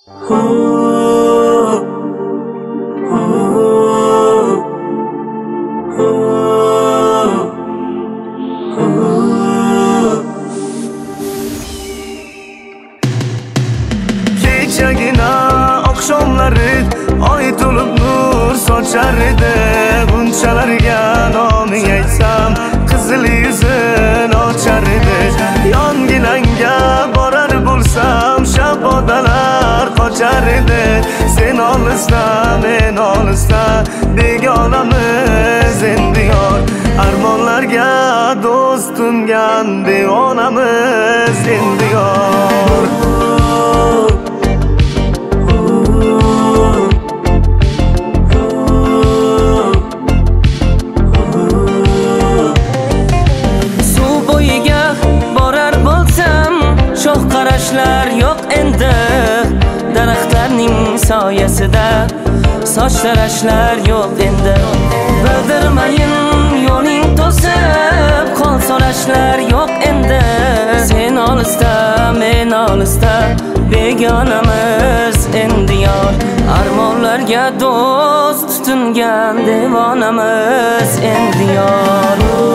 Kechagina oqshomlari oy to'lib nur sochar edi. Bunchalarga noming aytsam qizil yuzin ochar edi. Yonginangga borar bo'lsam shabodalar qochar edi. Sen olisda men olisda begonamiz endi yor. Armonlarga do'st tungan devonamiz endi yor. Shoh qarashlar yo'q endi daraxtlarning soyasida, soch tarashlar yo'q endi. Bildirmayin yo'ling to'sib, qon so'rashlar yo'q endi. Sen olisda men olisda begonamiz endi yor. Armonlarga do'st tutingan devonamiz endi yor.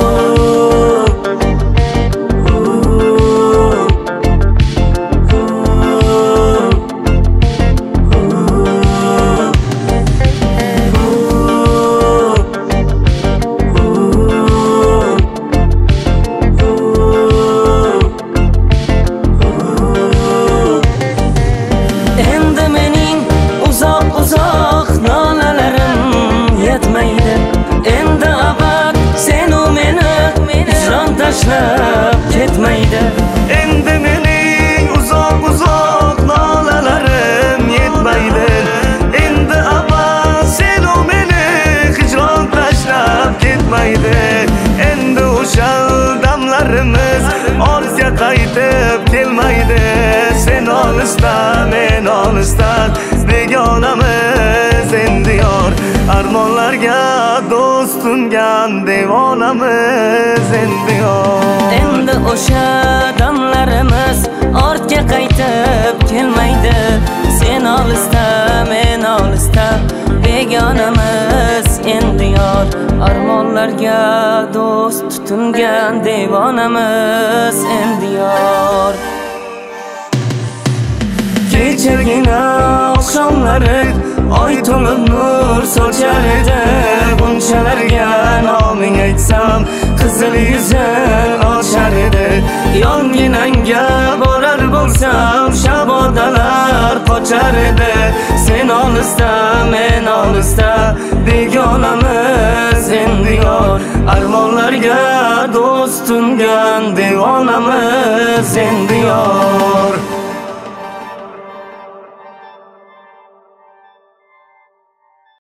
Uzoq nolalarim yetmaydi. Endi abad senu meni hijron tashlab ketmaydi. Endi mening uzoq nolalarim yetmaydi. Endi abad senu meni hijron tashlab ketmaydi. Endi o'sha damlarimiz ortga qaytib kelmaydi. Sen olisda men olisda begonamiz endi yor. Armonlarga do'st tungan devonamiz endi yor. Endi o'sha damlarimiz ortga qaytib kelmaydi. Sen olisda men olisda begonamiz endi yor. Armonlarga do'st tutingan devonamiz endi yor. Kechagina oqshomlari oy to'lib nur sochar edi. Bunchalarga noming aytsam qizil yuzin ochar edi. Yonginangga borar bo'lsam shabodalar qochar edi. Sen olisda men olisda begonamiz endi yor. Armonlarga do'st tungan devonamiz endi yor.